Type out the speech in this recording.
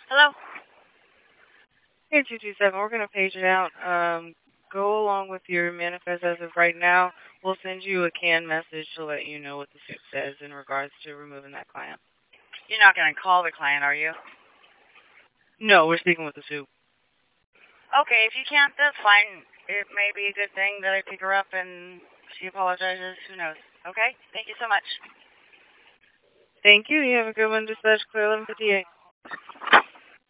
Hello? Here, 227, we're going to page it out. Go along with your manifest as of right now. We'll send you a canned message to let you know what the suit says in regards to removing that client. You're not going to call the client, are you? No, we're speaking with the suit. Okay, if you can't, that's fine. It may be a good thing that I pick her up and she apologizes. Who knows? Okay? Thank you so much. Thank you. You have a good one. Dispatch clear 1158.